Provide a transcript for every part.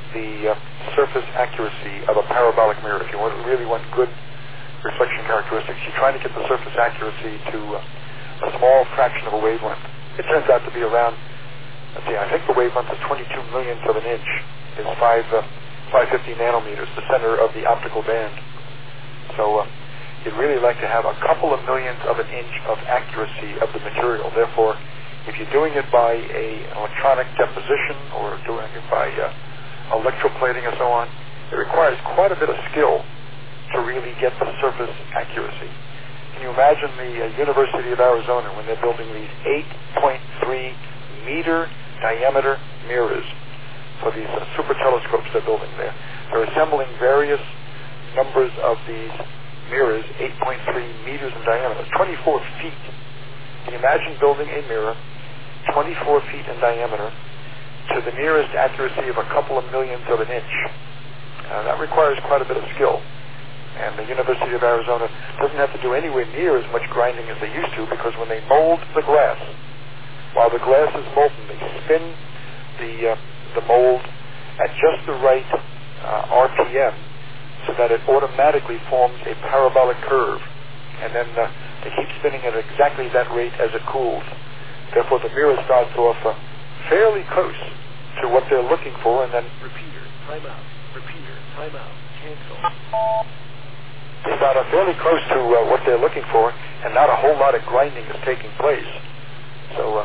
the surface accuracy of a parabolic mirror. If you really want good reflection characteristics, you're trying to get the surface accuracy to a small fraction of a wavelength. It turns out to be around, I think the wavelength is 22 millionths of an inch, is 550 nanometers, the center of the optical band. So you'd really like to have a couple of millionths of an inch of accuracy of the material. Therefore, if you're doing it by an electronic deposition or doing it by electroplating and so on, it requires quite a bit of skill to really get the surface accuracy. Can you imagine the University of Arizona when they're building these 8.3 meter diameter mirrors for these super telescopes they're building there? They're assembling various numbers of these mirrors, 8.3 meters in diameter, 24 feet. Can you imagine building a mirror 24 feet in diameter to the nearest accuracy of a couple of millionths of an inch? That requires quite a bit of skill. And the University of Arizona doesn't have to do anywhere near as much grinding as they used to, because when they mold the glass, while the glass is molten, they spin the mold at just the right RPM so that it automatically forms a parabolic curve. And then they keep spinning at exactly that rate as it cools. Therefore, the mirror starts off fairly close to what they're looking for, and then repeater, timeout, repeater, timeout, cancel. They start off fairly close to what they're looking for, and not a whole lot of grinding is taking place. So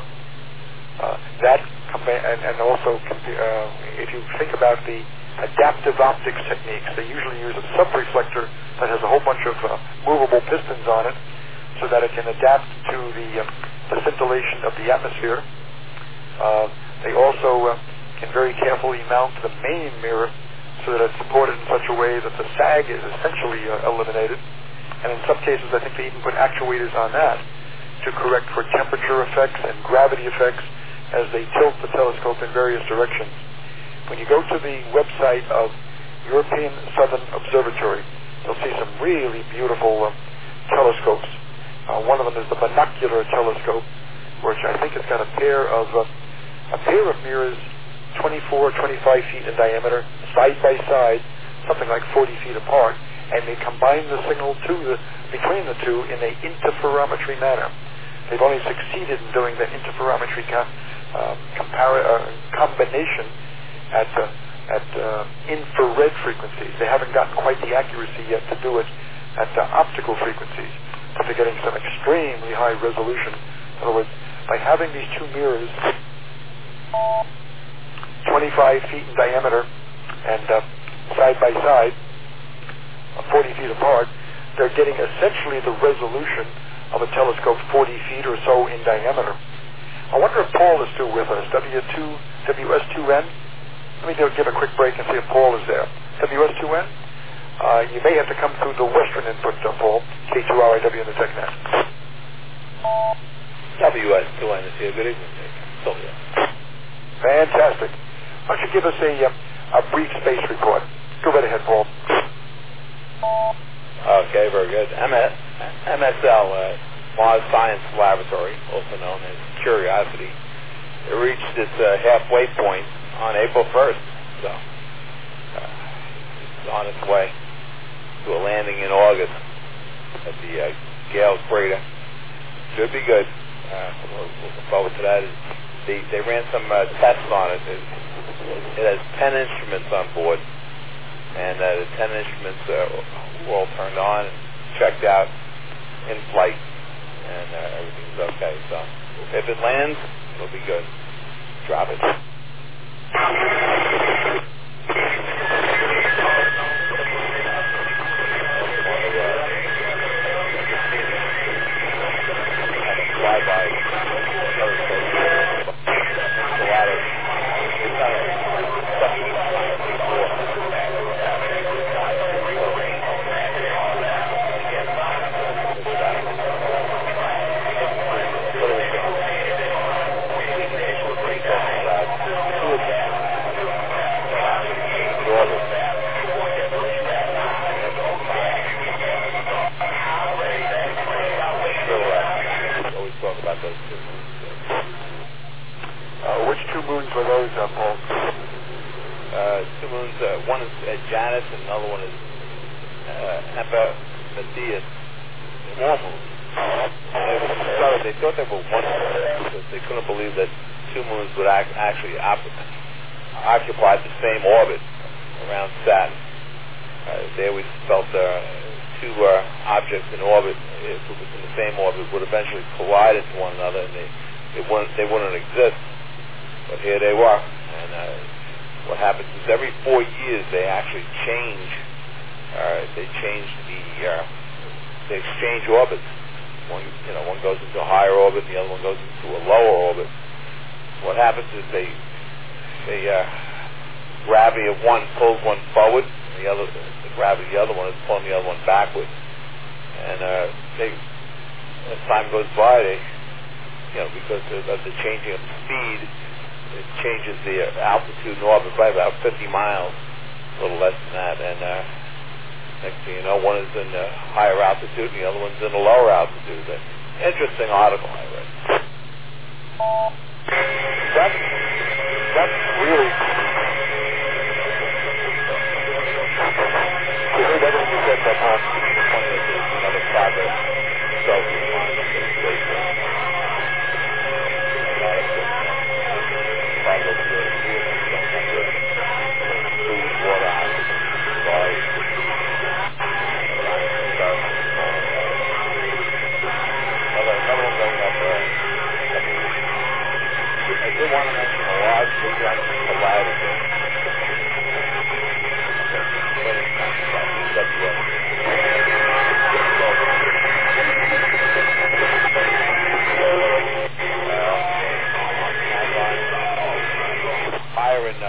and also if you think about the adaptive optics techniques, they usually use a subreflector that has a whole bunch of movable pistons on it so that it can adapt to the scintillation of the atmosphere. They also can very carefully mount the main mirror so that it's supported in such a way that the sag is essentially eliminated. And in some cases, I think they even put actuators on that to correct for temperature effects and gravity effects as they tilt the telescope in various directions. When you go to the website of European Southern Observatory, you'll see some really beautiful telescopes. One of them is the binocular telescope, which I think has got a pair of mirrors 24, 25 feet in diameter, side by side, something like 40 feet apart, and they combine the signal between the two in an interferometry manner. They've only succeeded in doing the interferometry combination at infrared frequencies. They haven't gotten quite the accuracy yet to do it at the optical frequencies, but they're getting some extremely high resolution. In other words, by having these two mirrors 25 feet in diameter and side by side, 40 feet apart, they're getting essentially the resolution of a telescope 40 feet or so in diameter. I wonder if Paul is still with us. WS2N? Let me give a quick break and see if Paul is there. WS2N? You may have to come through the Western input, Paul. K2RIW in the TechNet. WS2N is here. Good evening. Still here. Fantastic. Why don't you give us a brief space report? Go right ahead, Paul. Okay, very good. MSL, Mars Science Laboratory, also known as Curiosity, it reached its halfway point on April 1st. So it's on its way to a landing in August at the Gales Crater. Should be good. We're looking forward to that. They ran some tests on it. It has 10 instruments on board, and the 10 instruments were all turned on and checked out in flight, and everything's okay. So if it lands, it'll be good. Drop it. Which two moons were those, Paul? two moons. One is Janus, and another one is Epimetheus. More moons. They thought they were one moon because they couldn't believe that two moons would actually occupy the same orbit around Saturn. They always felt two objects in orbit, if it was in the same orbit, would eventually collide into one another, and they wouldn't exist. But here they were. And what happens is every 4 years they actually change. They exchange orbits. One goes into a higher orbit, the other one goes into a lower orbit. What happens is the gravity of one pulls one forward, and the gravity of the other one is pulling the other one backward. And as time goes by, because of the changing of the speed, it changes the altitude in orbit by about 50 miles, a little less than that. And next thing you know, one is in a higher altitude and the other one's in a lower altitude. Interesting article I read. That's really... You heard everything you said that time. Another progress. So, want to mention a large radioactive collider. Fire in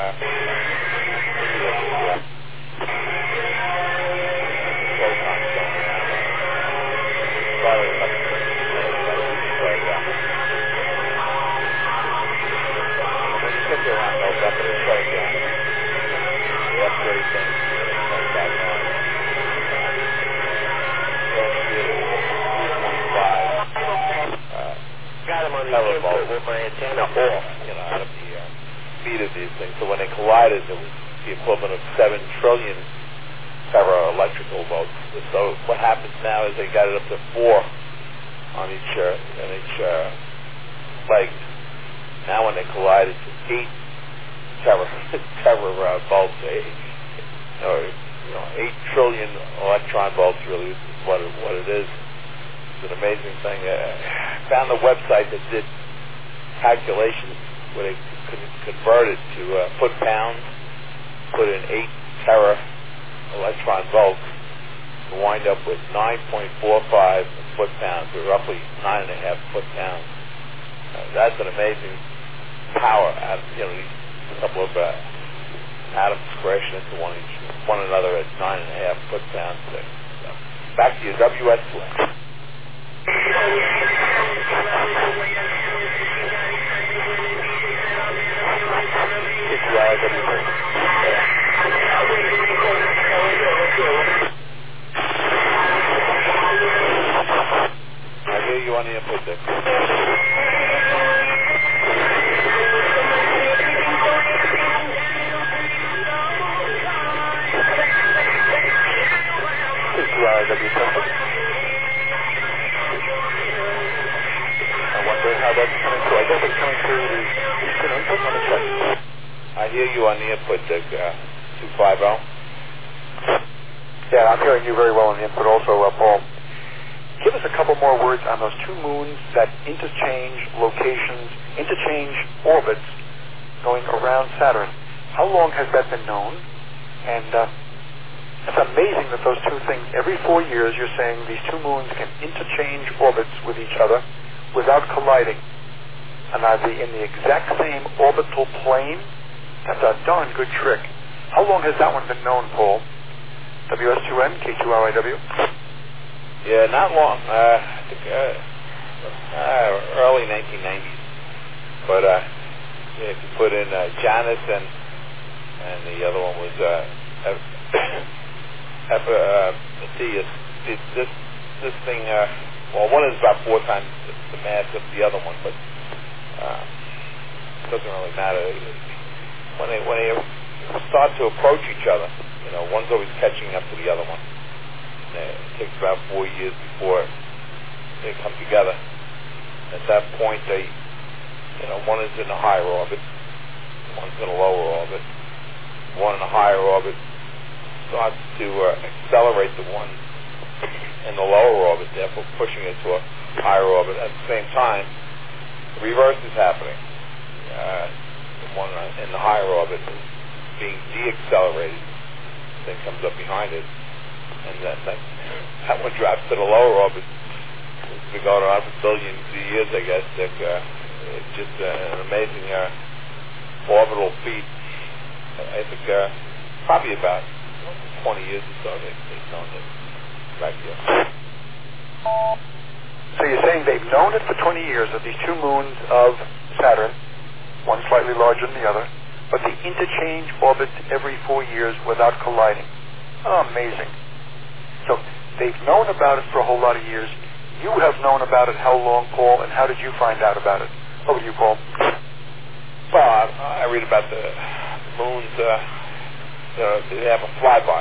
with my antenna off, out of the speed of these things. So when they collided, it was the equivalent of 7 trillion electrical volts. So what happens now is they got it up to 4 on each leg. Now when they collide, it's 8 volts, 8 trillion electron volts. Really, is what it is. It's an amazing thing. I found a website that did calculations where they could convert it to foot-pounds, put in 8 tera electron volts, to wind up with 9.45 foot-pounds, or roughly 9.5 foot-pounds. That's an amazing power. A couple of atoms crashing into one another at 9.5 foot-pounds. So, back to your WS2. I hear you on the input there. How that's coming through. I guess it's coming through the Eastern input. Let me check. I hear you on the input, 250. Yeah, I'm hearing you very well on the input also, Paul. Give us a couple more words on those 2 moons that interchange locations, interchange orbits going around Saturn. How long has that been known? And it's amazing that those 2 things, every 4 years, you're saying these 2 moons can interchange orbits with each other without colliding. And are they in the exact same orbital plane? That's a darn good trick. How long has that one been known, Paul? WS2N, K2RIW? Yeah, not long. I think early 1990s. But if you put in Janus and the other one was Epimetheus, this thing, one is about 4 times the mass of the other one, but it doesn't really matter. When they start to approach each other. One's always catching up to the other one. It takes about 4 years before they come together. At that point, one is in a higher orbit, one's in a lower orbit. One in a higher orbit starts to accelerate the one in the lower orbit, therefore pushing it to a higher orbit. At the same time, the reverse is happening. The one in the higher orbit is being de-accelerated, then comes up behind it, and that one drops to the lower orbit. It's been going on for billions of years, I guess. It's just an amazing orbital feat. I think probably about 20 years or so they've known it back here. So you're saying they've known it for 20 years, of these two moons of Saturn, one slightly larger than the other, but they interchange orbits every 4 years without colliding. Oh, amazing. So they've known about it for a whole lot of years. You have known about it how long, Paul, and how did you find out about it? Over to you, Paul. Well, I read about the moons, they have a flyby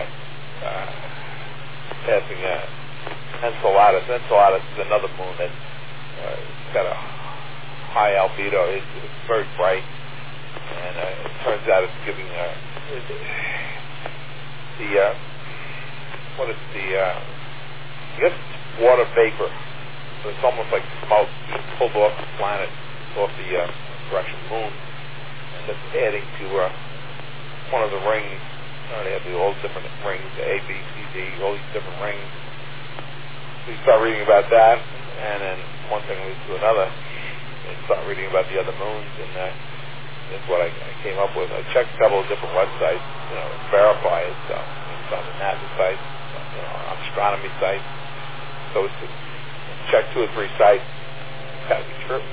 passing Enceladus. Enceladus is another moon that's got a high albedo. It's very bright, and it turns out it's giving I guess it's water vapor. So it's almost like smoke being pulled off the planet, off the direction of the moon, and that's adding to one of the rings. They have all different rings, A, B, C, D, all these different rings. So you start reading about that, and then one thing leads to another. You start reading about the other moons, and that's what I came up with. I checked a couple of different websites, verify it. So it's on the NASA site, on astronomy sites. So it's check 2 or 3 sites. It's got to be true.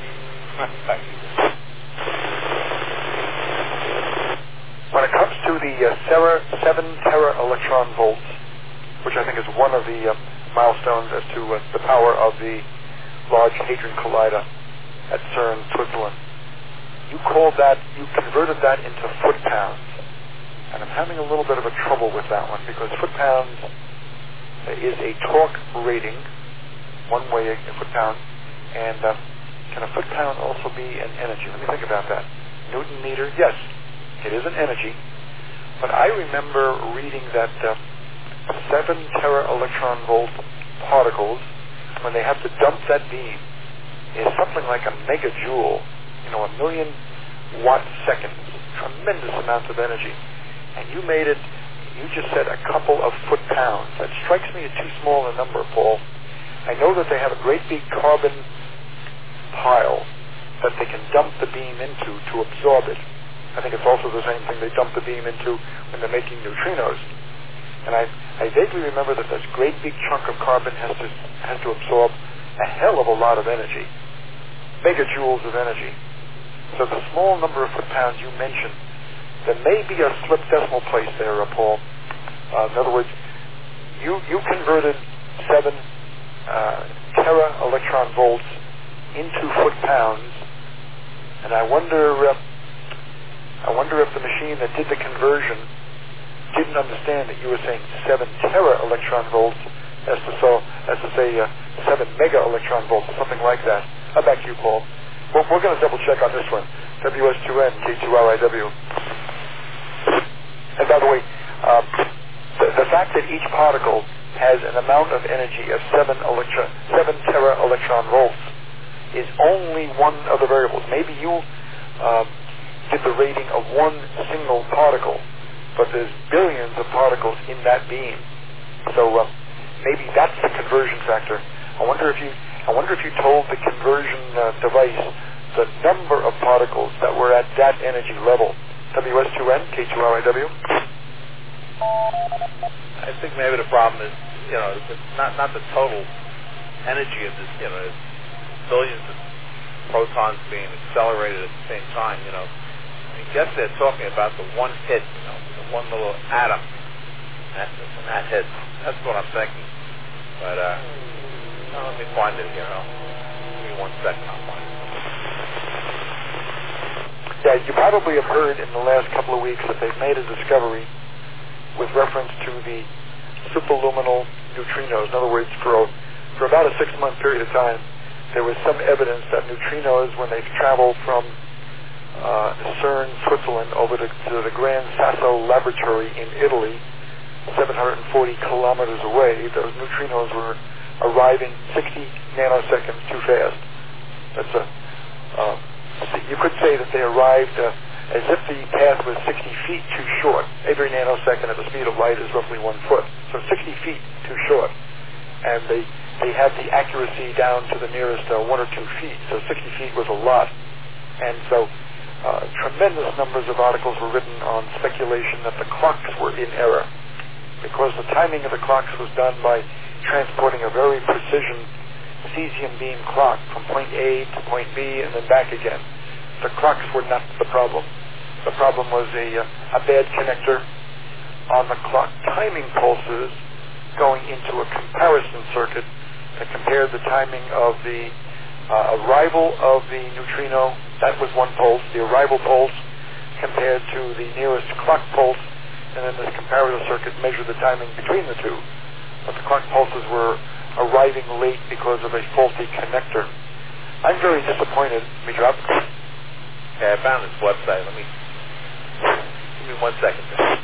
When it comes to the 7 tera electron volts, which I think is one of the milestones as to the power of the Large Hadron Collider at CERN, Switzerland, you converted that into foot-pounds. And I'm having a little bit of a trouble with that one, because foot-pounds is a torque rating, one way a foot-pound, and can a foot-pound also be an energy? Let me think about that. Newton meter, yes. It is an energy, but I remember reading that 7 tera electron volt particles, when they have to dump that beam, is something like a megajoule, a million watt seconds, tremendous amounts of energy. And you just said a couple of foot-pounds. That strikes me as too small a number, Paul. I know that they have a great big carbon pile that they can dump the beam into to absorb it. I think it's also the same thing they dump the beam into when they're making neutrinos. And I vaguely remember that this great big chunk of carbon has to absorb a hell of a lot of energy, megajoules of energy. So the small number of foot-pounds you mentioned, there may be a slip decimal place there, Paul. In other words, you converted 7 tera electron volts into foot-pounds, and I wonder if the machine that did the conversion didn't understand that you were saying 7 tera electron volts as to say 7 mega electron volts or something like that. Back to you, Paul. We're going to double check on this one. WS2N, K2RIW. And by the way, the fact that each particle has an amount of energy of 7 tera electron volts is only one of the variables. Maybe you did the rating of one single particle, but there's billions of particles in that beam. So maybe that's the conversion factor. I wonder if you told the conversion device the number of particles that were at that energy level. WS2N, K2RIW. I think maybe the problem is, not the total energy of this, it's billions of protons being accelerated at the same time, I guess they're talking about the one hit, the one little atom, and that hit. That's what I'm thinking. But let me find it here. Give me 1 second, I'll find it. Yeah, you probably have heard in the last couple of weeks that they've made a discovery with reference to the superluminal neutrinos. In other words, for about a 6-month period of time, there was some evidence that neutrinos, when they travel from CERN, Switzerland, over to the Gran Sasso Laboratory in Italy, 740 kilometers away, those neutrinos were arriving 60 nanoseconds too fast. That's you could say that they arrived as if the path was 60 feet too short. Every nanosecond at the speed of light is roughly 1 foot. So 60 feet too short. And they had the accuracy down to the nearest 1 or 2 feet. So 60 feet was a lot. And so tremendous numbers of articles were written on speculation that the clocks were in error, because the timing of the clocks was done by transporting a very precision cesium beam clock from point A to point B and then back again. The clocks were not the problem. The problem was a bad connector on the clock timing pulses going into a comparison circuit that compared the timing of the arrival of the neutrino, that was one pulse, the arrival pulse compared to the nearest clock pulse, and then this comparator circuit measured the timing between the two. But the clock pulses were arriving late because of a faulty connector. I'm very disappointed. Let me drop. Okay, I found this website. Give me 1 second.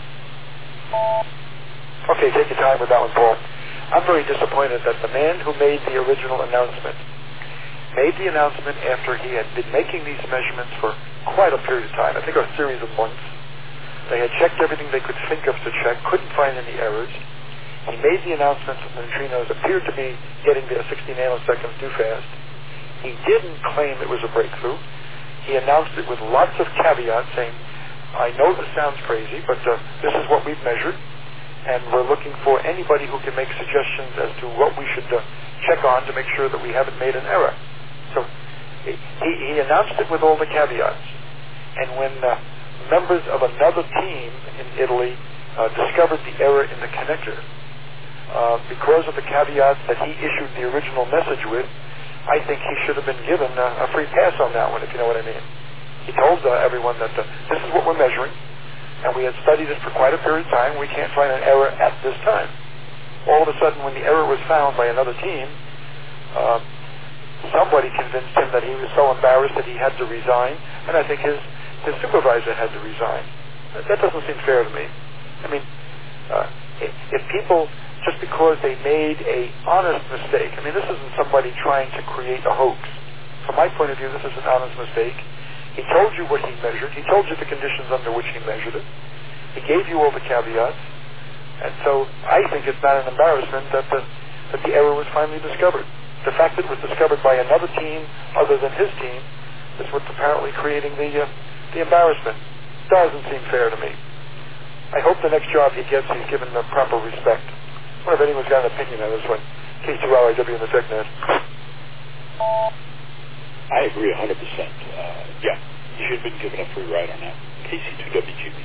Okay, take your time with that one, Paul. I'm very disappointed that the man who made the original announcement made the announcement after he had been making these measurements for quite a period of time, I think a series of months. They had checked everything they could think of to check, couldn't find any errors. He made the announcement that the neutrinos appeared to be getting there 60 nanoseconds too fast. He didn't claim it was a breakthrough. He announced it with lots of caveats, saying, I know this sounds crazy, but this is what we've measured, and we're looking for anybody who can make suggestions as to what we should check on to make sure that we haven't made an error. So he announced it with all the caveats. And when members of another team in Italy discovered the error in the connector, because of the caveats that he issued the original message with, I think he should have been given a free pass on that one, if you know what I mean. He told everyone that this is what we're measuring, and we had studied it for quite a period of time. We can't find an error at this time. All of a sudden, when the error was found by another team, somebody convinced him that he was so embarrassed that he had to resign, and I think his supervisor had to resign. That doesn't seem fair to me. I mean, if people, just because they made a honest mistake, I mean, this isn't somebody trying to create a hoax. From my point of view, this is an honest mistake. He told you what he measured. He told you the conditions under which he measured it. He gave you all the caveats. And so I think it's not an embarrassment that the error was finally discovered. The fact that it was discovered by another team other than his team is what's apparently creating the embarrassment. Doesn't seem fair to me. I hope the next job he gets, he's given the proper respect. I wonder if anyone's got an opinion on this one. K2RIW in the TechNet. I agree 100%. Yeah, you should have been given a free ride on that. KC2WGB.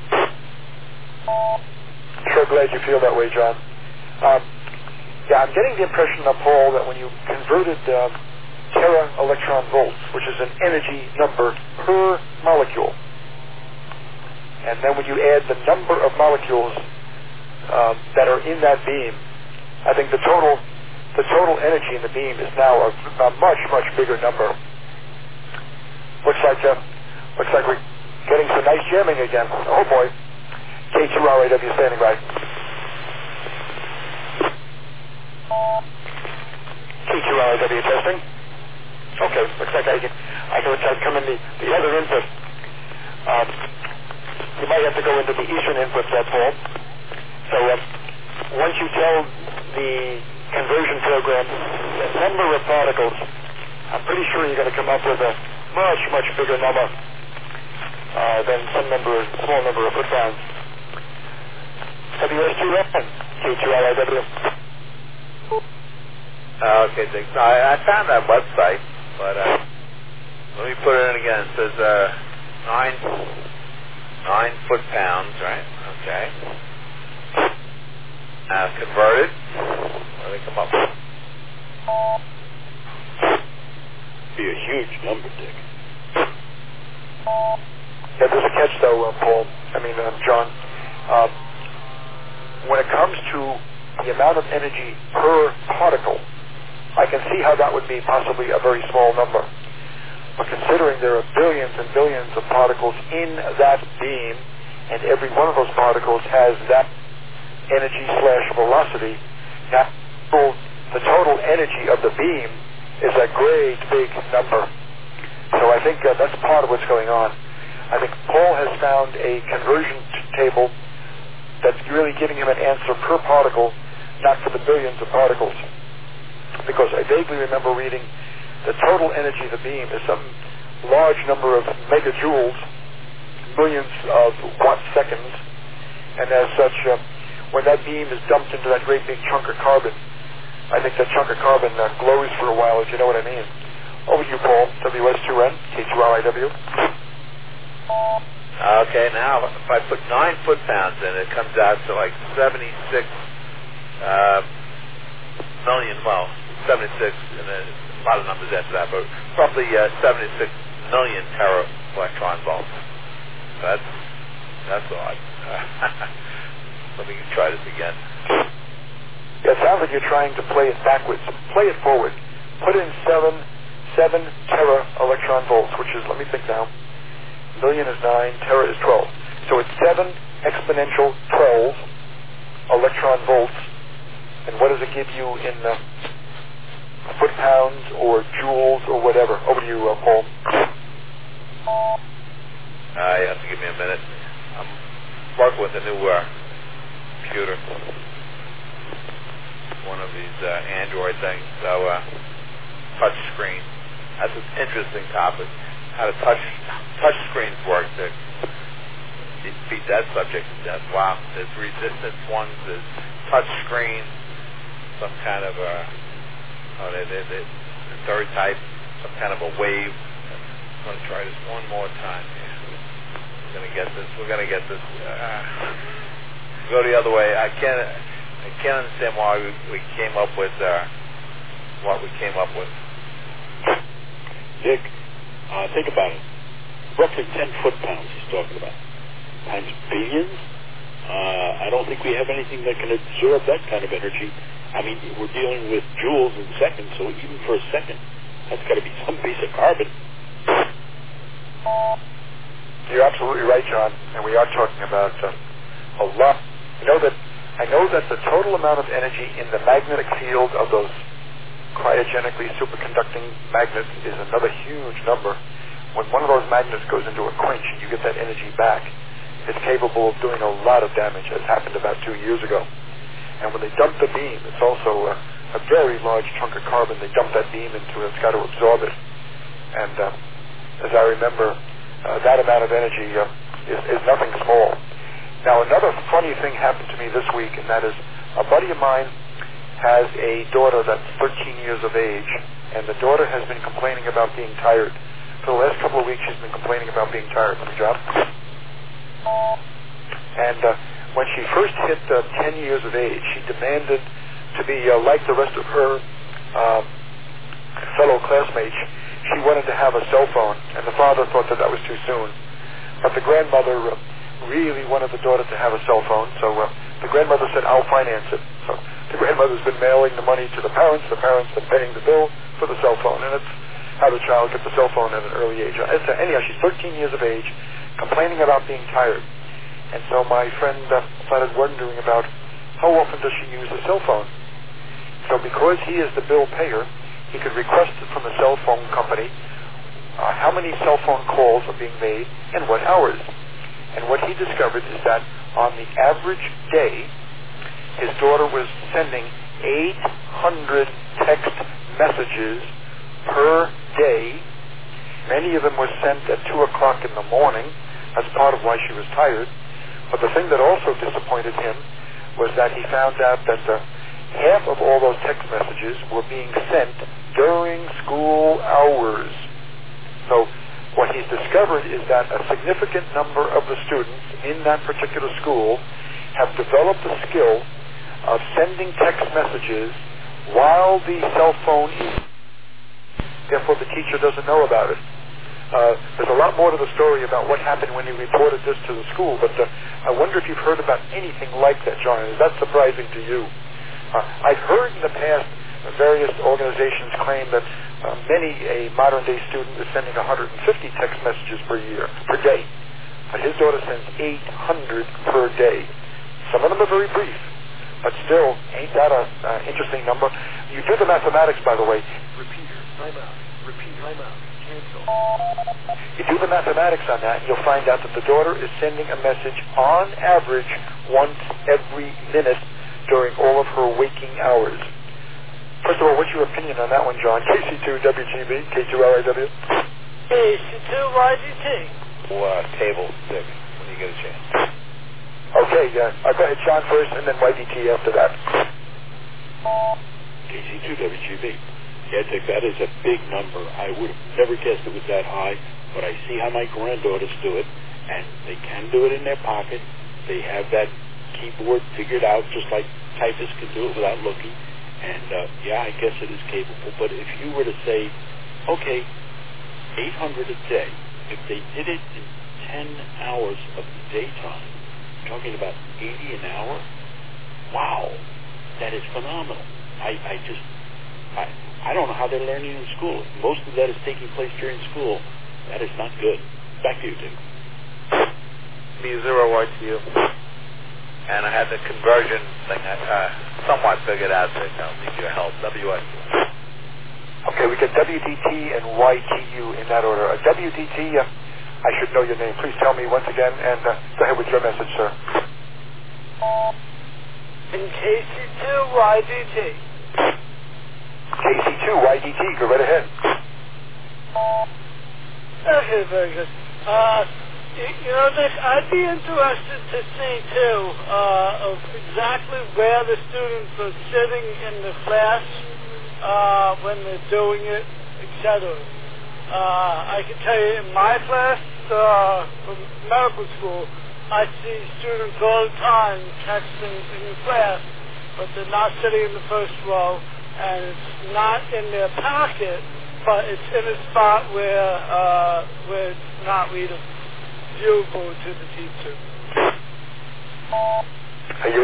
Sure glad you feel that way, John. Yeah, I'm getting the impression, Paul, that when you converted tera electron volts, which is an energy number per molecule, and then when you add the number of molecules that are in that beam, I think the total energy in the beam is now a much, much bigger number. Looks like we're getting some nice jamming again. Oh boy. K2RIW standing by. K2RIW testing. Okay, looks like I can come in the other input. You might have to go into the eastern input, Paul. So once you tell the conversion program the number of particles, I'm pretty sure you're going to come up with a much, much bigger number than small number of foot pounds. WS2N, K2RIW. Okay, thanks. No, I found that website, but let me put it in again. It says 9 foot-pounds, right? Okay. Converted. What do they come up with? Be a huge number, Dick. John, when it comes to the amount of energy per particle, I can see how that would be possibly a very small number. But considering there are billions and billions of particles in that beam, and every one of those particles has that energy/velocity, the total energy of the beam is a great big number. So I think that's part of what's going on. I think Paul has found a conversion table that's really giving him an answer per particle, not for the billions of particles. Because I vaguely remember reading the total energy of the beam is some large number of megajoules, millions of watt seconds, and as such, when that beam is dumped into that great big chunk of carbon, I think that chunk of carbon glows for a while, if you know what I mean. Over to you, Paul, WS2N, K2RIW. Okay, now if I put 9 foot-pounds in, it comes out to like 76 million, 76, and then a lot of numbers after that, but roughly 76 million tera electron volts. That's odd. Let me try this again. Yeah, it sounds like you're trying to play it backwards. Play it forward. Put in 7 tera electron volts, which is, let me think now, million is 9, tera is 12. So it's 7 exponential 12 electron volts. And what does it give you in foot-pounds or joules or whatever? Over to you, Paul. You have to give me a minute. I'm working with a new computer. One of these Android things. So, touch screen. That's an interesting topic. How the touch screens work. To beat that subject to death. Wow. There's resistance ones. There's touch screen. Some kind of the third type. Some kind of a wave. I'm going to try this one more time. We're going to get this. Go the other way. I can't understand why we came up with what we came up with. Dick, think about it. Roughly 10 foot-pounds he's talking about. Times billions? I don't think we have anything that can absorb that kind of energy. I mean, we're dealing with joules and seconds, so even for a second, that's got to be some piece of carbon. You're absolutely right, John, and we are talking about a lot. I know that the total amount of energy in the magnetic field of those cryogenically superconducting magnets is another huge number. When one of those magnets goes into a quench and you get that energy back, it's capable of doing a lot of damage, as happened about 2 years ago. And when they dump the beam, it's also a very large chunk of carbon. They dump that beam into it. It's got to absorb it. And as I remember, that amount of energy is nothing small. Now, another funny thing happened to me this week, and that is a buddy of mine has a daughter that's 13 years of age, and the daughter has been complaining about being tired. For the last couple of weeks, she's been complaining about being tired from the job. And when she first hit 10 years of age, she demanded to be like the rest of her fellow classmates. She wanted to have a cell phone, and the father thought that was too soon. But the grandmother really wanted the daughter to have a cell phone, so the grandmother said, I'll finance it. So the grandmother's been mailing the money to the parents have been paying the bill for the cell phone, and it's how the child gets a cell phone at an early age. Anyhow, she's 13 years of age, complaining about being tired. And so my friend started wondering about how often does she use a cell phone. So because he is the bill payer, he could request it from the cell phone company how many cell phone calls are being made and what hours. And what he discovered is that on the average day, his daughter was sending 800 text messages per day. Many of them were sent at 2 o'clock in the morning. That's part of why she was tired. But the thing that also disappointed him was that he found out that half of all those text messages were being sent during school hours. So what he's discovered is that a significant number of the students in that particular school have developed the skill of sending text messages while the cell phone is. Therefore, the teacher doesn't know about it. There's a lot more to the story about what happened when you reported this to the school, but I wonder if you've heard about anything like that, John. Is that surprising to you? I've heard in the past various organizations claim that a modern-day student is sending 150 text messages per day. But his daughter sends 800 per day. Some of them are very brief, but still, ain't that an interesting number? You do the mathematics, by the way. Repeater, timeout, repeat, timeout, cancel. You do the mathematics on that, and you'll find out that the daughter is sending a message on average once every minute during all of her waking hours. First of all, what's your opinion on that one, John? KC2WGB, K2LIW? KC2YGT. Table, Dick, when you get a chance. Okay, go ahead, John first, and then YDT after that. KC2WGB. Yeah, Dick, that is a big number. I would have never guessed it was that high, but I see how my granddaughters do it, and they can do it in their pocket. They have that keyboard figured out, just like typists can do it without looking. And, yeah, I guess it is capable. But if you were to say, okay, 800 a day, if they did it in 10 hours of the daytime, talking about 80 an hour, wow, that is phenomenal. I don't know how they're learning in school. If most of that is taking place during school, that is not good. Back to you, Dick. B0YTU. And I had the conversion thing somewhat figured out, so I don't need your help. WS. Okay, we get WDT and YTU in that order. WDT, I should know your name. Please tell me once again, and go ahead with your message, sir. In KC2YDT. KC2YDT, go right ahead. Okay, very good. You know, Dick, I'd be interested to see, too, of exactly where the students are sitting in the class when they're doing it, etc. I can tell you in my class, from medical school, I see students all the time texting in the class, but they're not sitting in the first row, and it's not in their pocket, but it's in a spot where it's not readable. Viewable to the teacher. You're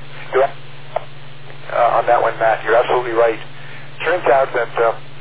on that one, Matt. You're absolutely right. Turns out that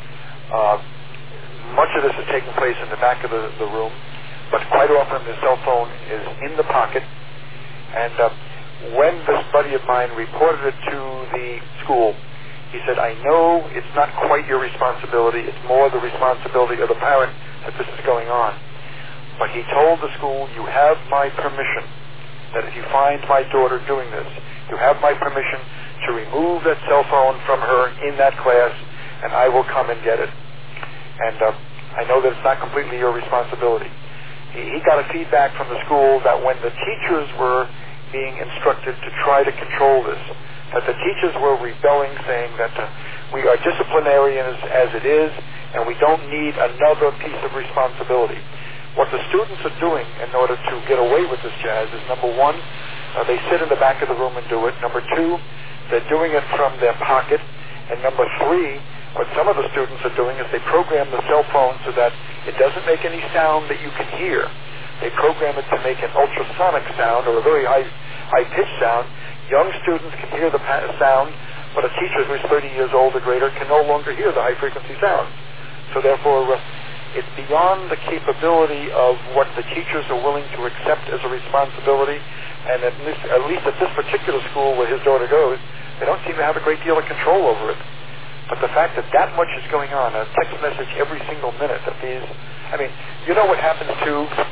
much of this is taking place in the back of the room, but quite often the cell phone is in the pocket. And when this buddy of mine reported it to the school, he said, I know it's not quite your responsibility. It's more the responsibility of the parent that this is going on. But he told the school, you have my permission, that if you find my daughter doing this, you have my permission to remove that cell phone from her in that class, and I will come and get it. And I know that it's not completely your responsibility. He got a feedback from the school that when the teachers were being instructed to try to control this, that the teachers were rebelling, saying that we are disciplinarians as it is, and we don't need another piece of responsibility. What the students are doing in order to get away with this jazz is, number one, they sit in the back of the room and do it. Number two, they're doing it from their pocket. And number three, what some of the students are doing is they program the cell phone so that it doesn't make any sound that you can hear. They program it to make an ultrasonic sound or a very high-pitched sound. Young students can hear the sound, but a teacher who's 30 years old or greater can no longer hear the high-frequency sound. So therefore, it's beyond the capability of what the teachers are willing to accept as a responsibility, and at least at this particular school where his daughter goes, they don't seem to have a great deal of control over it. But the fact that that much is going on, a text message every single minute, that these, I mean, you know what happens to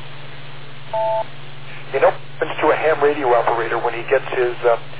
a ham radio operator when he gets his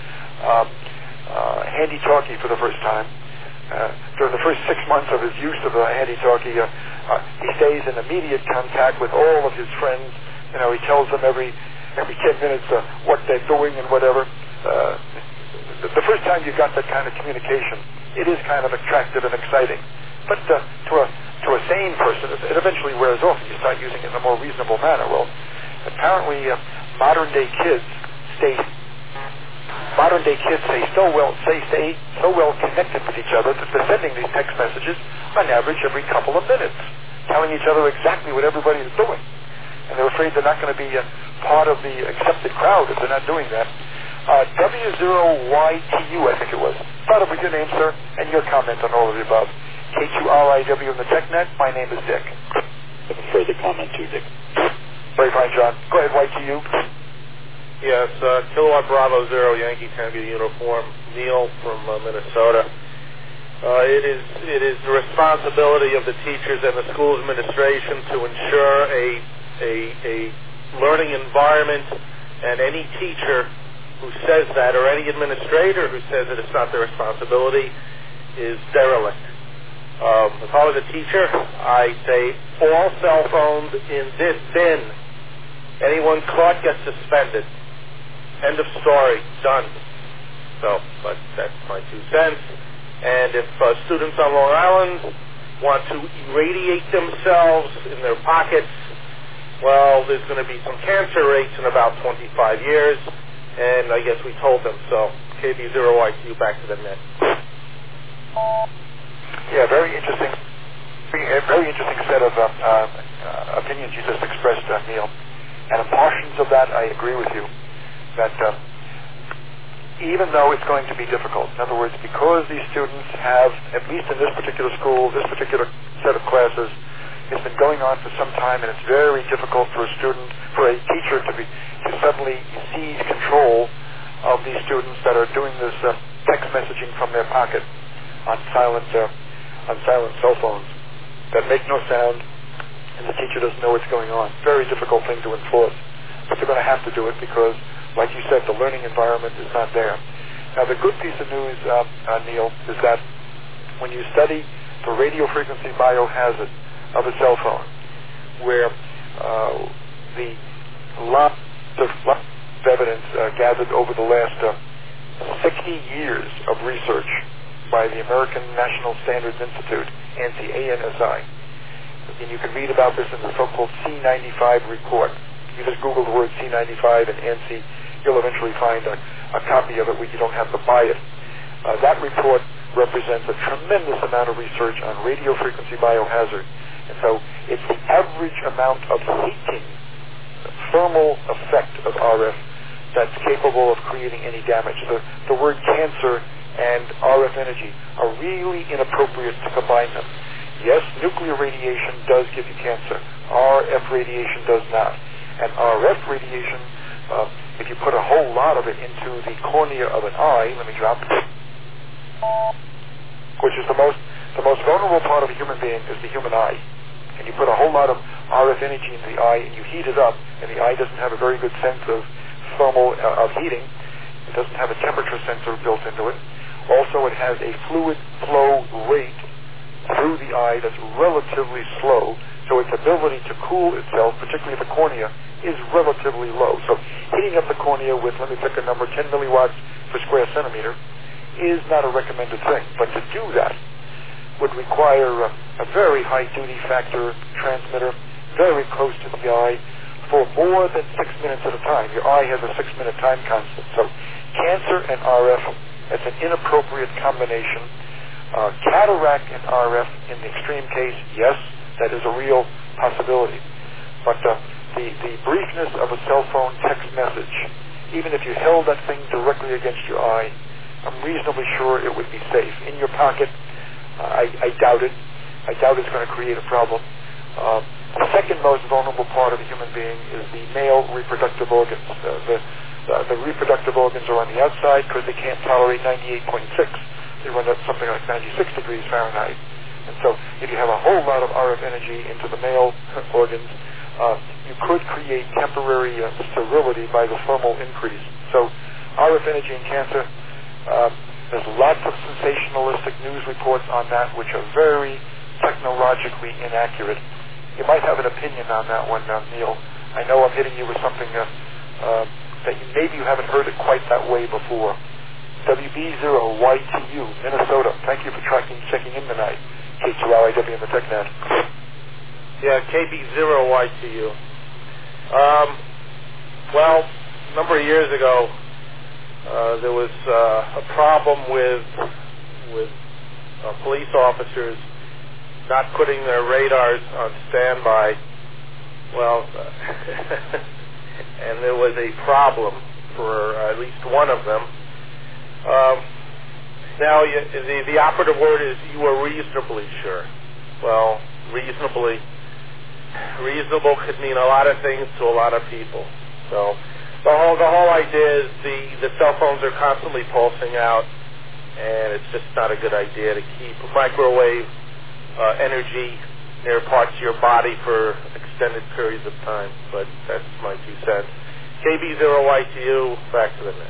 handy-talkie for the first time. During the first 6 months of his use of the handy-talkie, he stays in immediate contact with all of his friends. You know, he tells them every 10 minutes what they're doing and whatever. The first time you got that kind of communication, it is kind of attractive and exciting. But to a sane person, it eventually wears off and you start using it in a more reasonable manner. Well, apparently modern-day kids stay so well connected with each other that they're sending these text messages on average every couple of minutes. telling each other exactly what everybody is doing. And they're afraid they're not going to be part of the accepted crowd if they're not doing that. W0YTU, I think it was. Start off with your name, sir, and your comment on all of the above. K2RIW in the TechNet. My name is Dick. I have a further comment too, Dick. Very fine, John. Go ahead, YTU. Yes, Kilowatt Bravo Zero, Yankee Tango uniform. Neil from Minnesota. It is the responsibility of the teachers and the school administration to ensure a learning environment, and any teacher who says that, or any administrator who says that it's not their responsibility, is derelict. If I was a teacher, I'd say all cell phones in this bin. Anyone caught gets suspended. End of story. Done. So, but that's my 2 cents. And if students on Long Island want to irradiate themselves in their pockets, well, there's going to be some cancer rates in about 25 years, and I guess we told them so. KB0YQ, back to the net. Yeah, very interesting set of opinions you just expressed, Neil. And in portions of that, I agree with you that even though it's going to be difficult, in other words, because these students have, at least in this particular school, this particular set of classes, it's been going on for some time, and it's very difficult for a teacher to suddenly seize control of these students that are doing this text messaging from their pocket on silent cell phones that make no sound, and the teacher doesn't know what's going on. Very difficult thing to enforce, but they're going to have to do it because, like you said, the learning environment is not there. Now, the good piece of news, Neil, is that when you study the radio frequency biohazard of a cell phone, where the lots of evidence gathered over the last 60 years of research by the American National Standards Institute, ANSI, ANSI, and you can read about this in the so-called C95 report. You just Google the word C95 and ANSI, you'll eventually find a copy of it where you don't have to buy it. That report represents a tremendous amount of research on radio frequency biohazard. And so it's the average amount of heating, thermal effect of RF that's capable of creating any damage. The word cancer and RF energy are really inappropriate to combine them. Yes, nuclear radiation does give you cancer. RF radiation does not. And RF radiation, if you put a whole lot of it into the cornea of an eye, let me drop, which is the most vulnerable part of a human being is the human eye. And you put a whole lot of RF energy into the eye, and you heat it up, and the eye doesn't have a very good sense of thermal of heating. It doesn't have a temperature sensor built into it. Also, it has a fluid flow rate through the eye that's relatively slow, so its ability to cool itself, particularly the cornea, is relatively low. So heating up the cornea with, let me pick a number, 10 milliwatts per square centimeter is not a recommended thing. But to do that would require a very high duty factor transmitter very close to the eye for more than 6 minutes at a time. Your eye has a 6-minute time constant. So cancer and RF, that's an inappropriate combination. Cataract and RF, in the extreme case, yes, that is a real possibility. But the briefness of a cell phone text message, even if you held that thing directly against your eye, I'm reasonably sure it would be safe. In your pocket, I doubt it. I doubt it's going to create a problem. The second most vulnerable part of a human being is the male reproductive organs. The reproductive organs are on the outside because they can't tolerate 98.6. They run at something like 96 degrees Fahrenheit. And so if you have a whole lot of RF energy into the male organs, you could create temporary sterility by the thermal increase. So RF energy and cancer, there's lots of sensationalistic news reports on that which are very technologically inaccurate. You might have an opinion on that one, Neil. I know I'm hitting you with something that maybe you haven't heard it quite that way before. WB0YTU, Minnesota. Thank you for checking in tonight. K2RIW in the TechNet. Yeah, KB0YTU. Well, a number of years ago, there was a problem with police officers not putting their radars on standby, well, and there was a problem for at least one of them. Now, the operative word is you were reasonably sure. Well, reasonable could mean a lot of things to a lot of people. So the whole idea is the cell phones are constantly pulsing out, and it's just not a good idea to keep microwave energy near parts of your body for extended periods of time. But that's my 2 cents. KB0YTU, back to the net.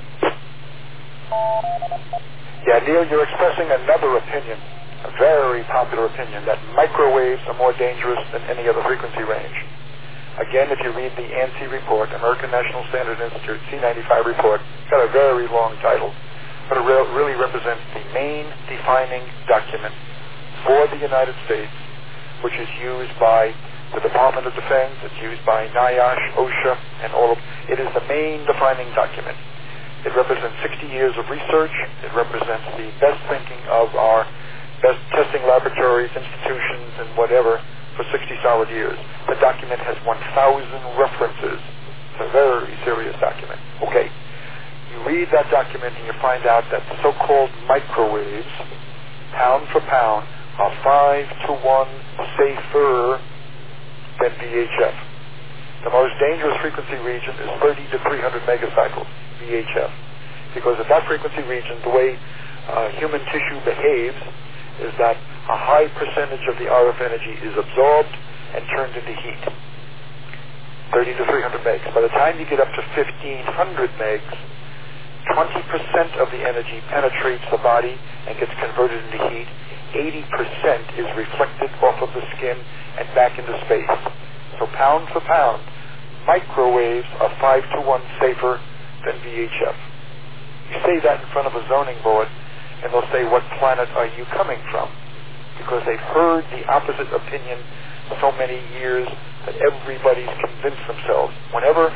Yeah, Neil, you're expressing another opinion, a very popular opinion, that microwaves are more dangerous than any other frequency range. Again, if you read the ANSI report, American National Standard Institute C95 report, it's got a very long title, but it really represents the main defining document for the United States, which is used by the Department of Defense, it's used by NIOSH, OSHA, and all of it. Is the main defining document. It represents 60 years of research. It represents the best thinking of our best testing laboratories, institutions, and whatever for 60 solid years. The document has 1,000 references. It's a very serious document. Okay. You read that document and you find out that the so-called microwaves, pound for pound, are 5 to 1 safer than VHF. The most dangerous frequency region is 30 to 300 megacycles, VHF. Because at that frequency region, the way human tissue behaves is that a high percentage of the RF energy is absorbed and turned into heat. 30 to 300 megs. By the time you get up to 1,500 megs, 20% of the energy penetrates the body and gets converted into heat. 80% is reflected off of the skin and back into space. So pound for pound, microwaves are 5 to 1 safer than VHF. You say that in front of a zoning board, and they'll say, what planet are you coming from? Because they've heard the opposite opinion so many years that everybody's convinced themselves. Whenever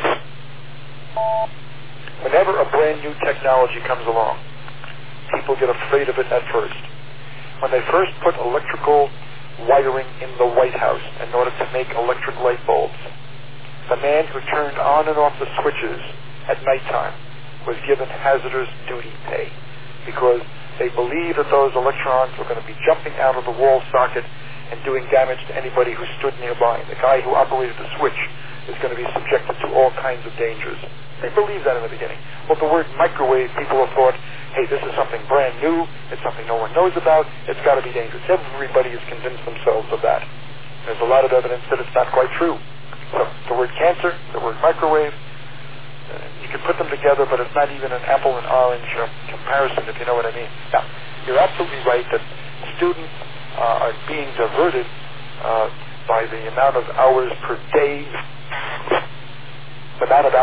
a brand new technology comes along, people get afraid of it at first. When they first put electrical wiring in the White House in order to make electric light bulbs, the man who turned on and off the switches at nighttime was given hazardous duty pay because they believed that those electrons were going to be jumping out of the wall socket and doing damage to anybody who stood nearby. The guy who operated the switch is going to be subjected to all kinds of dangers. They believed that in the beginning. Well, the word microwave, people have thought, hey, this is something brand new, it's something no one knows about, it's got to be dangerous. Everybody has convinced themselves of that. There's a lot of evidence that it's not quite true. So the word cancer, the word microwave, you can put them together, but it's not even an apple and orange comparison, if you know what I mean. Now, you're absolutely right that students are being diverted by the amount of hours per day, the amount of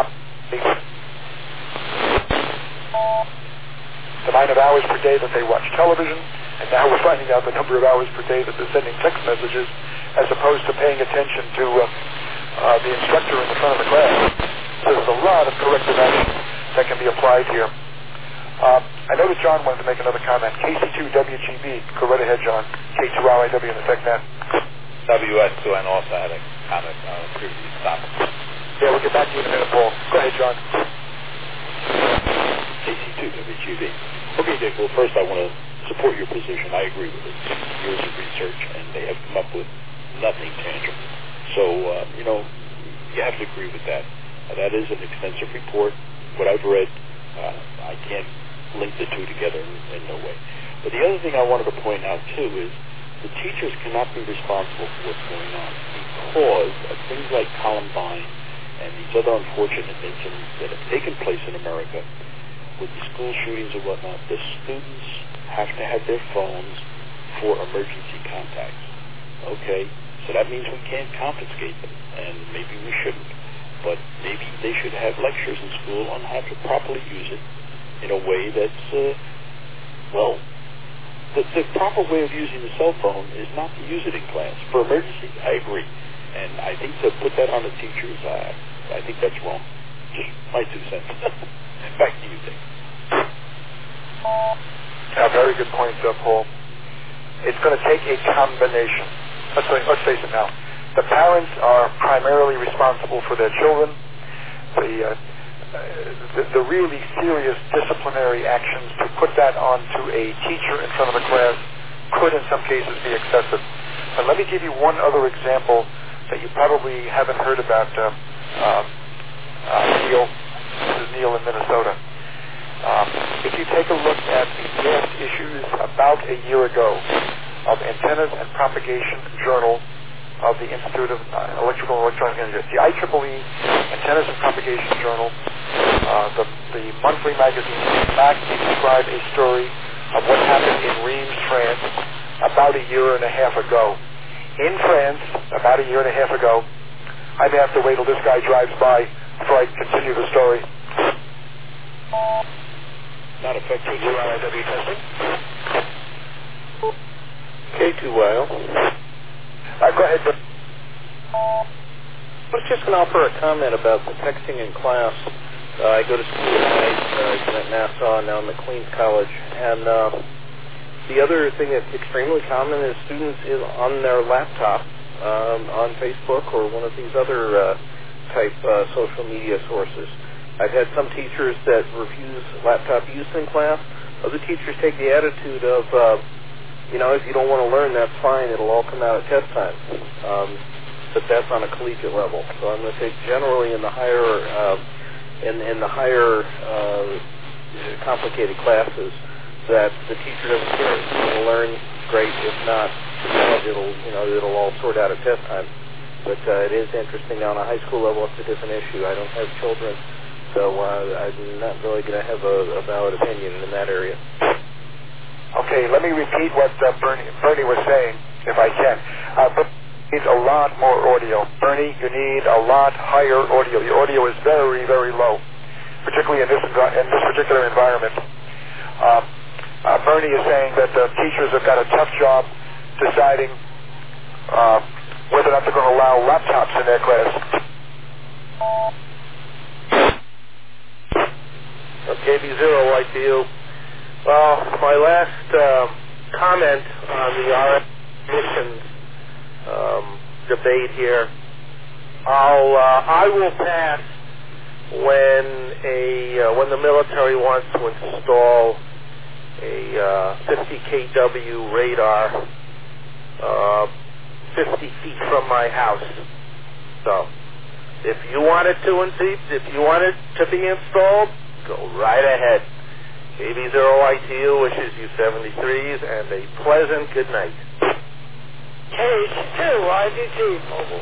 hours per day that they watch television, and now we're finding out the number of hours per day that they're sending text messages as opposed to paying attention to the instructor in the front of the class. So there's a lot of corrective action that can be applied here. I know that John wanted to make another comment. KC2WGB, go right ahead, John. K2RIW in the TechNet. WS2N also had a comment on a previous topic. Yeah, we'll get back to you in a minute, Paul. Go ahead, John. KC2WGB. Okay, Dick, well, first I want to support your position. I agree with it. Years of research, and they have come up with nothing tangible. So, you have to agree with that. That is an extensive report. What I've read, I can't link the two together in no way. But the other thing I wanted to point out, too, is the teachers cannot be responsible for what's going on because of things like Columbine and these other unfortunate incidents that have taken place in America with the school shootings and whatnot. The students have to have their phones for emergency contacts. Okay? So that means we can't confiscate them, and maybe we shouldn't. But maybe they should have lectures in school on how to properly use it in a way that's, the proper way of using the cell phone is not to use it in class. For emergency, I agree. And I think to put that on the teachers, I think that's wrong. Just my 2 cents. Back to you, Dick. Very good point, Paul. It's going to take a combination. let's face it now. The parents are primarily responsible for their children. The really serious disciplinary actions to put that onto a teacher in front of a class could in some cases be excessive. And let me give you one other example that you probably haven't heard about, Neil. This is Neil in Minnesota. If you take a look at the last issues about a year ago of Antennas and Propagation Journal of the Institute of Electrical and Electronic Engineering, the IEEE Antennas and Propagation Journal, the monthly magazine, back to describe a story of what happened in Reims, France, about a year and a half ago. In France, about a year and a half ago, I may have to wait till this guy drives by before I continue the story. Not effective. UIW testing. K2YL. Go ahead, Bill. I was just going to offer a comment about the texting in class. I go to school at Nassau, now I'm at Queens College, and the other thing that's extremely common is students on their laptop on Facebook or one of these other type social media sources. I've had some teachers that refuse laptop use in class. Other teachers take the attitude of, if you don't want to learn, that's fine. It'll all come out at test time. But that's on a collegiate level. So I'm going to say generally in the higher complicated classes that the teacher doesn't care. If you want to learn, great. If not, it'll all sort out at test time. But it is interesting on a high school level. It's a different issue. I don't have children, so I'm not really going to have a valid opinion in that area. Okay, let me repeat what Bernie was saying, if I can. Bernie needs a lot more audio. Bernie, you need a lot higher audio. Your audio is very, very low, particularly in this particular environment. Bernie is saying that the teachers have got a tough job deciding whether or not they're going to allow laptops in their class. KB0, like to you. Well, my last comment on the RF emissions debate here, I will pass when the military wants to install a 50 kW radar 50 feet from my house. So, if you want it to be installed, go right ahead. KB0ITU wishes you 73s and a pleasant good night. K2IDT Mobile.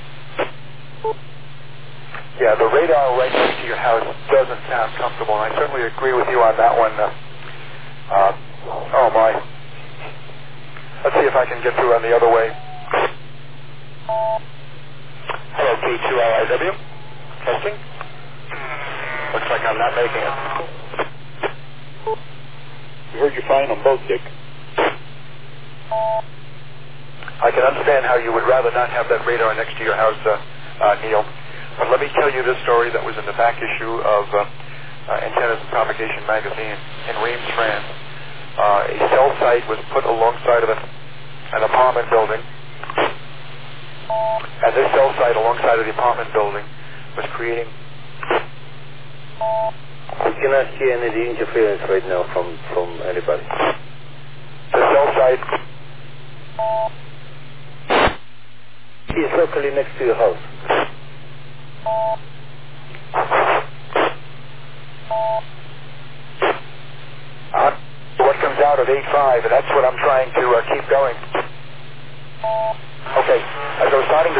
Yeah, the radar right next to your house doesn't sound comfortable, and I certainly agree with you on that one. Oh my. Let's see if I can get through on the other way. Hello, K2LIW. Testing. Looks like I'm not making it. We heard you fine on both, Dick. I can understand how you would rather not have that radar next to your house, Neil. But let me tell you this story that was in the back issue of Antennas and Propagation magazine in Reims, France. A cell site was put alongside of an apartment building. And this cell site alongside of the apartment building was creating... We cannot see any interference right now from anybody. The cell site... He is locally next to your house. What comes out of 8.5, and that's what I'm trying to keep going. Okay, as I was starting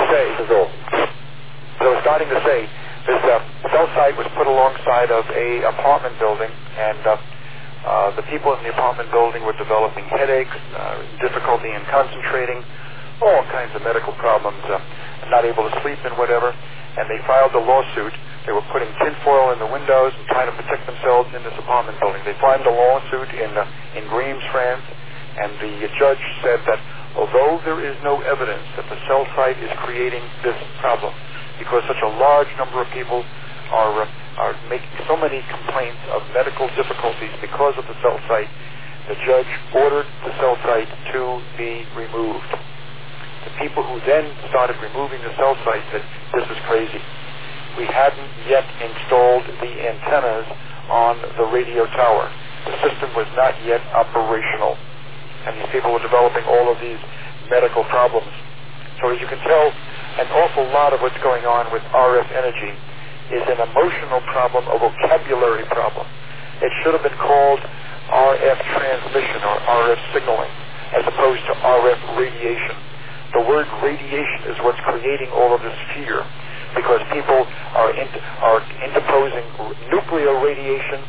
to say, this cell site was put alongside of a apartment building, and the people in the apartment building were developing headaches, difficulty in concentrating, all kinds of medical problems, not able to sleep and whatever, and they filed a lawsuit. They were putting tinfoil in the windows and trying to protect themselves in this apartment building. They filed a lawsuit in Reims, France, and the judge said that although there is no evidence that the cell site is creating this problem, because such a large number of people are making so many complaints of medical difficulties because of the cell site, the judge ordered the cell site to be removed. The people who then started removing the cell site said, this is crazy. We hadn't yet installed the antennas on the radio tower. The system was not yet operational. And these people were developing all of these medical problems. So as you can tell, an awful lot of what's going on with RF energy is an emotional problem, a vocabulary problem. It should have been called RF transmission or RF signaling as opposed to RF radiation. The word radiation is what's creating all of this fear because people are interposing nuclear radiation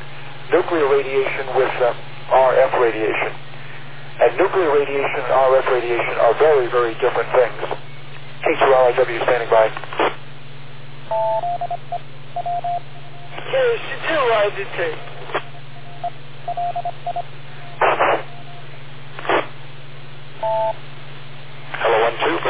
with RF radiation. And nuclear radiation and RF radiation are very, very different things. K2RIW standing by. K2RIW. Hello, 1-2.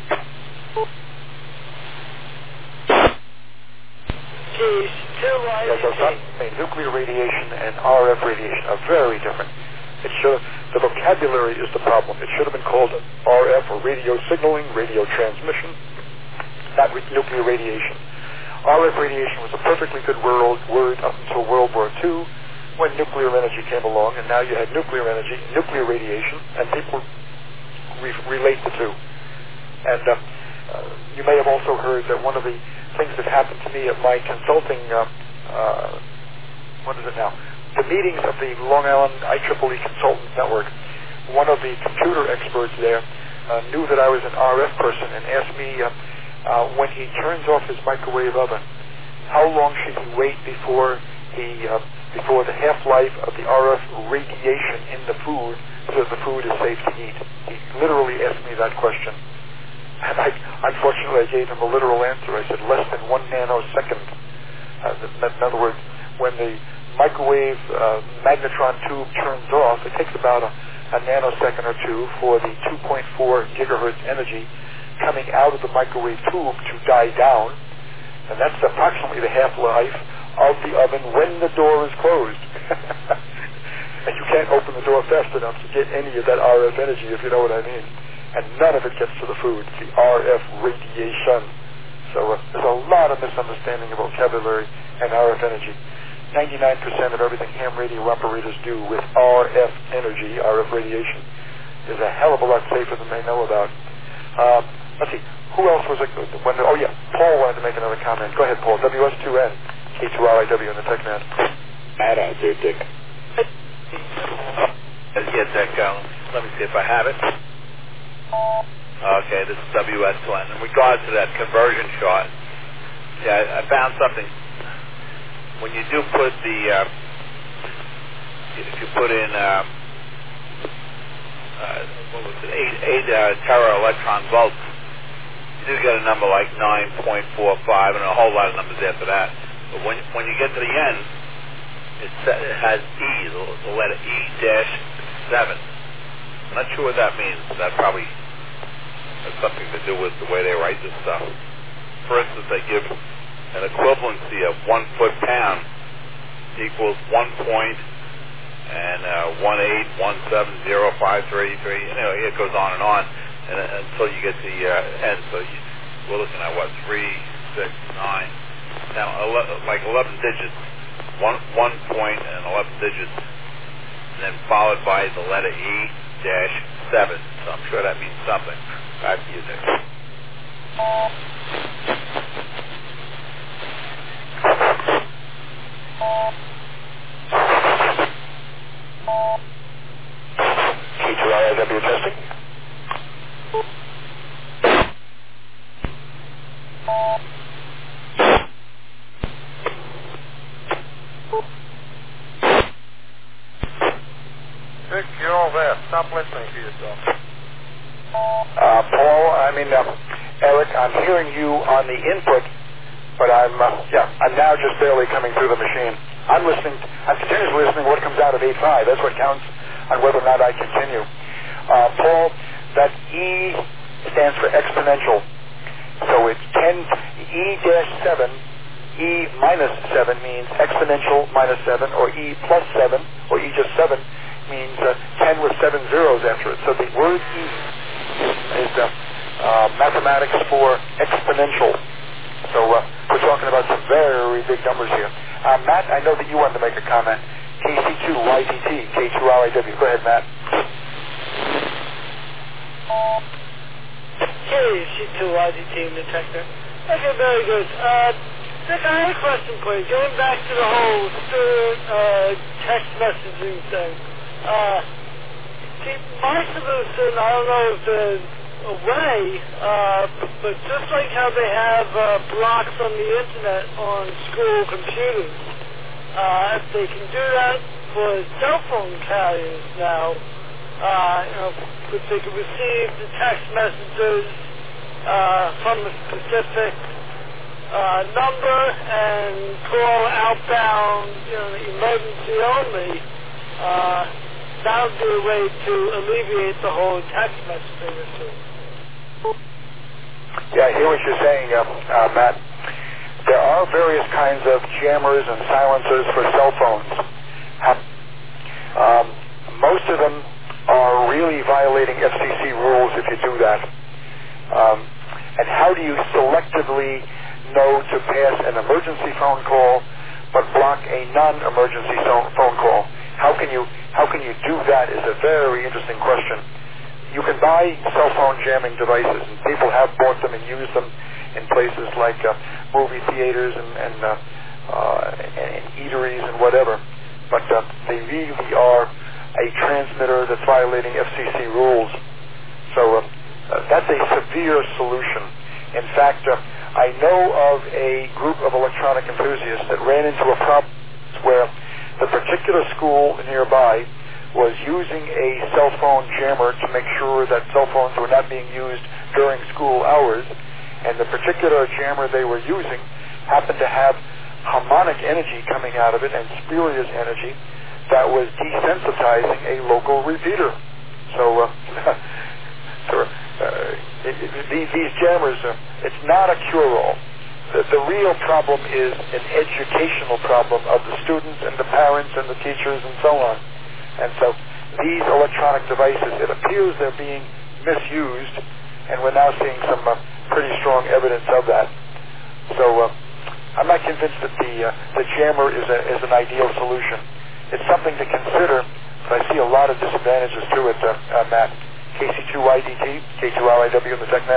Nuclear radiation and RF radiation are very different. The vocabulary is the problem. It should have been called RF or radio signaling, radio transmission, not nuclear radiation. RF radiation was a perfectly good word up until World War II when nuclear energy came along, and now you had nuclear energy, nuclear radiation, and people relate the two. And you may have also heard that one of the things that happened to me at my consulting, the meetings of the Long Island IEEE Consultants Network, one of the computer experts there knew that I was an RF person and asked me when he turns off his microwave oven, how long should he wait before the half-life of the RF radiation in the food so that the food is safe to eat. He literally asked me that question. And unfortunately, I gave him a literal answer. I said less than 1 nanosecond. In other words, when the microwave magnetron tube turns off, it takes about a nanosecond or two for the 2.4 gigahertz energy coming out of the microwave tube to die down. And that's approximately the half-life of the oven when the door is closed. And you can't open the door fast enough to get any of that RF energy, if you know what I mean. And none of it gets to the food. It's the RF radiation. So there's a lot of misunderstanding of vocabulary and RF energy. 99% of everything ham radio operators do with RF energy, RF radiation, is a hell of a lot safer than they know about. Let's see. Who else was it? Paul wanted to make another comment. Go ahead, Paul. WS2N, K2RIW in the TechNet. Matt out there, Dick. Yeah, Dick. Let me see if I have it. Okay, this is WS2N. In regards to that conversion chart, I found something. When you do put the, if you put in, what was it, 8 tera electron volts, you do get a number like 9.45 and a whole lot of numbers after that. But when you get to the end, it has E, the letter E-7. I'm not sure what that means. That probably has something to do with the way they write this stuff. For instance, they give an equivalency of 1 foot-pound equals 1 point and 1.8170533. It goes on and until you get to the end. So we're looking at what, 3, 6, 9, now 11 digits, 1 point and 11 digits, and then followed by the letter E-7. So I'm sure that means something. Back to you, Dick. K2RIW testing. Dick, you're all there. Stop listening to yourself. Paul, Eric, I'm hearing you on the input, but I'm now just barely coming through the machine. I'm continuously listening to what comes out of 8.5. That's what counts on whether or not I continue. Paul, that E stands for exponential. So it's 10, E-7, E minus 7 means exponential minus 7, or E plus 7, or E just 7 means 10 with 7 zeros after it. So the word E is is mathematics for exponential. So we're talking about some very big numbers here. Matt, I know that you wanted to make a comment. KC2YDT, K2RIW. Go ahead, Matt. KC2YDT in the Detector. Okay, very good. Dick, I have a question for you. Going back to the whole student text messaging thing. See, my solution, I don't know if there's a way, but just like how they have blocks on the internet on school computers, if they can do that for cell phone carriers now, if they can receive the text messages from a specific number and call outbound, emergency only, that would be a way to alleviate the whole text messaging issue. Yeah, I hear what you're saying, Matt. There are various kinds of jammers and silencers for cell phones. Most of them are really violating FCC rules if you do that. And how do you selectively know to pass an emergency phone call but block a non-emergency phone call? How can you do that is a very interesting question. You can buy cell phone jamming devices, and people have bought them and used them in places like movie theaters and eateries and whatever. But they really are a transmitter that's violating FCC rules. So that's a severe solution. In fact, I know of a group of electronic enthusiasts that ran into a problem where the particular school nearby was using a cell phone jammer to make sure that cell phones were not being used during school hours, and the particular jammer they were using happened to have harmonic energy coming out of it and spurious energy that was desensitizing a local repeater. So these jammers, it's not a cure-all. The real problem is an educational problem of the students and the parents and the teachers and so on. And so these electronic devices, it appears they're being misused, and we're now seeing some pretty strong evidence of that. So I'm not convinced that the jammer is an ideal solution. It's something to consider, but I see a lot of disadvantages to it, Matt. KC2YDT, K2RIW in the TechNet.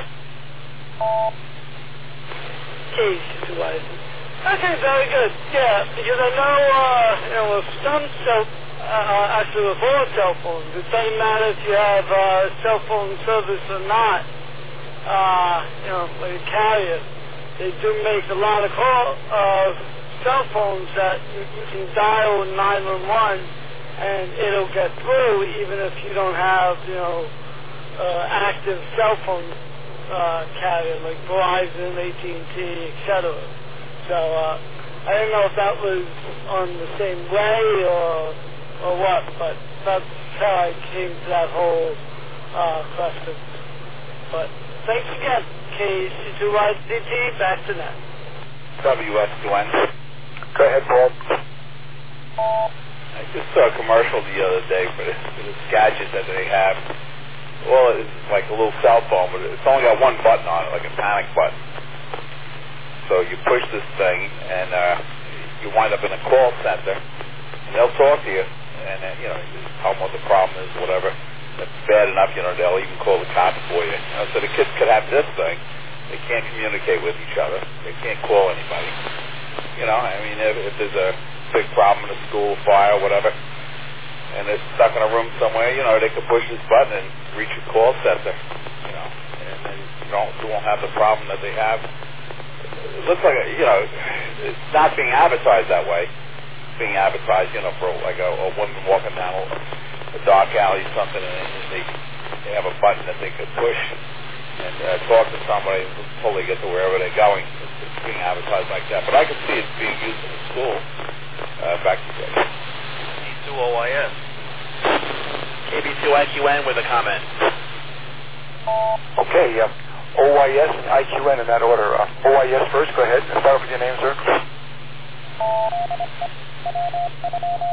KC2YDT. Okay, very good. Yeah, because I know, with some actually with all cell phones, it doesn't matter if you have cell phone service or not, like a carrier, they do make a lot of cell phones that you can dial 911 and it'll get through even if you don't have, active cell phone carrier like Verizon, AT&T, etc. So I don't know if that was on the same way or what, but that's how I came to that whole question. But thanks again, KC2YDT, back to net. WSQN. Go ahead, Paul. I just saw a commercial the other day for this gadget that they have. Well, it's like a little cell phone, but it's only got one button on it, like a panic button. So you push this thing, and you wind up in a call center, and they'll talk to you, and you tell them what the problem is, whatever. If it's bad enough, they'll even call the cops for you. So the kids could have this thing. They can't communicate with each other. They can't call anybody. If there's a big problem in a school, fire, whatever, and they're stuck in a room somewhere, they could push this button and reach a call center, and then you won't have the problem that they have. It looks like, it's not being advertised that way. It's being advertised, for like a woman walking down a dark alley or something, and they have a button that they could push and talk to somebody until they get to wherever they're going. It's being advertised like that. But I can see it being used in the school. Back to KB2OYS. KB2IQN with a comment. Okay, OYS and IQN in that order. OYS first, go ahead. Start off with your name, sir.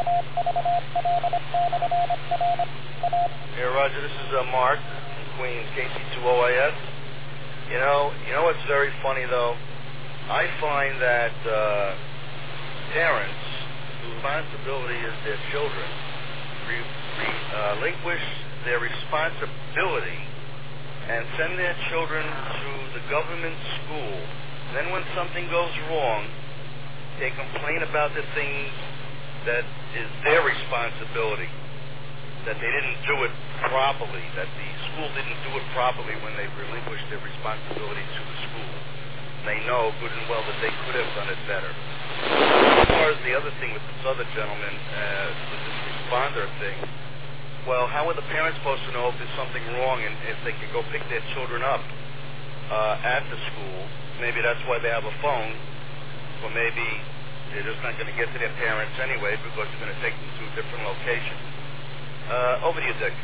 Hey, Roger, this is Mark, Queens, KC2OIS. You know what's very funny though? I find that parents, whose responsibility is their children, relinquish their responsibility and send their children to the government school. Then when something goes wrong, they complain about the things that is their responsibility, that they didn't do it properly, that the school didn't do it properly when they relinquished their responsibility to the school. And they know good and well that they could have done it better. As far as the other thing with this other gentleman, with this responder thing, well, how are the parents supposed to know if there's something wrong and if they can go pick their children up at the school? Maybe that's why they have a phone, or maybe they're just not going to get to their parents anyway because they're going to take them to a different location. Over to you, Dick.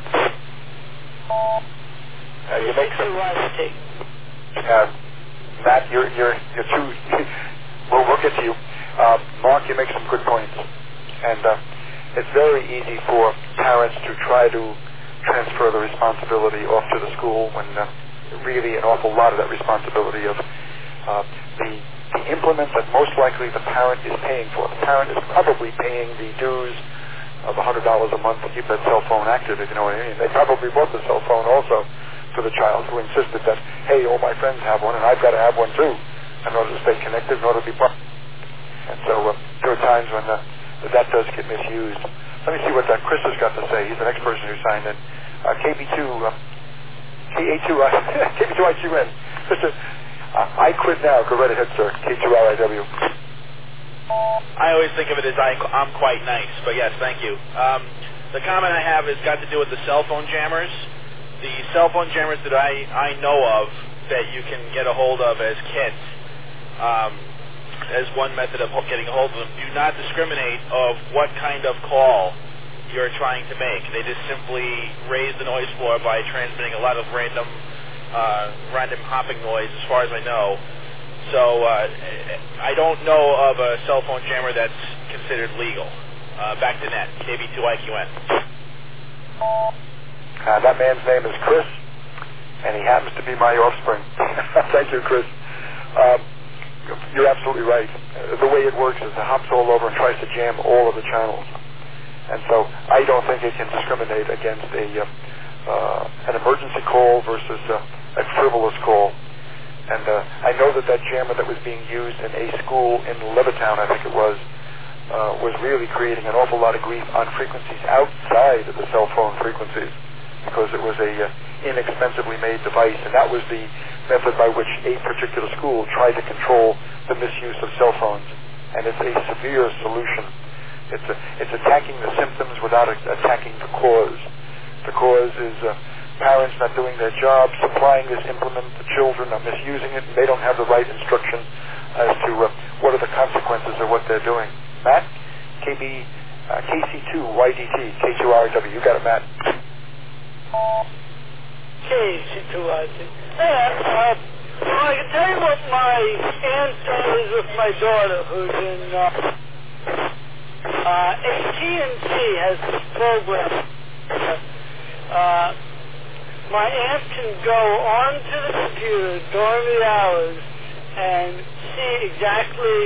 You make some. Matt, you're too. We'll get to you. Mark, you make some good points, and it's very easy for parents to try to transfer the responsibility off to the school when really an awful lot of that responsibility of the implement that most likely the parent is paying for. The parent is probably paying the dues of $100 a month to keep that cell phone active, if you know what I mean. They probably bought the cell phone also for the child who insisted that, hey, all my friends have one and I've got to have one too in order to stay connected, in order to be part. And so there are times when that does get misused. Let me see what Chris has got to say. He's the next person who signed in. KA2IQN. Mr. I quit now. Go right ahead, sir. K2RIW. I always think of it as I'm quite nice, but yes, thank you. The comment I have has got to do with the cell phone jammers. The cell phone jammers that I know of that you can get a hold of as kits, as one method of getting a hold of them, do not discriminate of what kind of call you're trying to make. They just simply raise the noise floor by transmitting a lot of random hopping noise, as far as I know. So I don't know of a cell phone jammer that's considered legal. Back to net, KB2IQN. That man's name is Chris, and he happens to be my offspring. Thank you, Chris. You're absolutely right. The way it works is it hops all over and tries to jam all of the channels. And so I don't think it can discriminate against an emergency call versus a frivolous call. And I know that jammer that was being used in a school in Levittown, I think it was really creating an awful lot of grief on frequencies outside of the cell phone frequencies because it was a inexpensively made device, and that was the method by which a particular school tried to control the misuse of cell phones. And it's a severe solution. It's attacking the symptoms without attacking the cause. The cause is parents not doing their job, supplying this implement, the children are misusing it, and they don't have the right instruction as to what are the consequences of what they're doing. Matt? KC2YDT, K2RW. You got it, Matt. KC2YDT. I can tell you what my aunt is with my daughter, who's in AT&T has this program. My aunt can go onto the computer during the hours and see exactly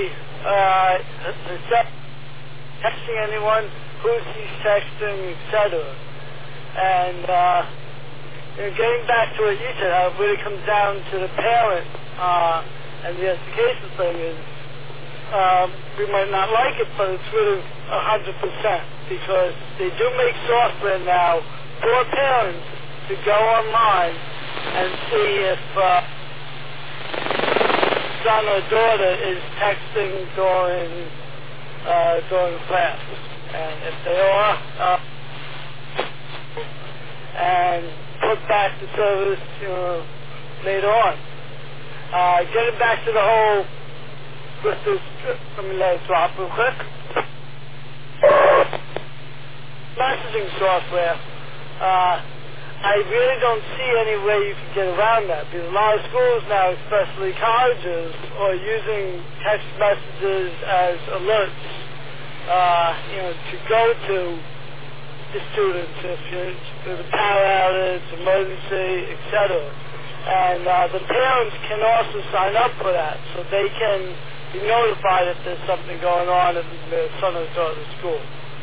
texting anyone, who she's texting, etc. And getting back to what you said, how it really comes down to the parent and the education thing is we might not like it, but it's really 100% because they do make software now for parents to go online and see if son or daughter is texting during class, and if they are, and put back the service later on. Getting back to the whole with this, let me let it drop real quick. Messaging software. I really don't see any way you can get around that because a lot of schools now, especially colleges, are using text messages as alerts, to go to the students if there's a power outage, emergency, etc. And the parents can also sign up for that, so they can be notified if there's something going on in their son or daughter's school.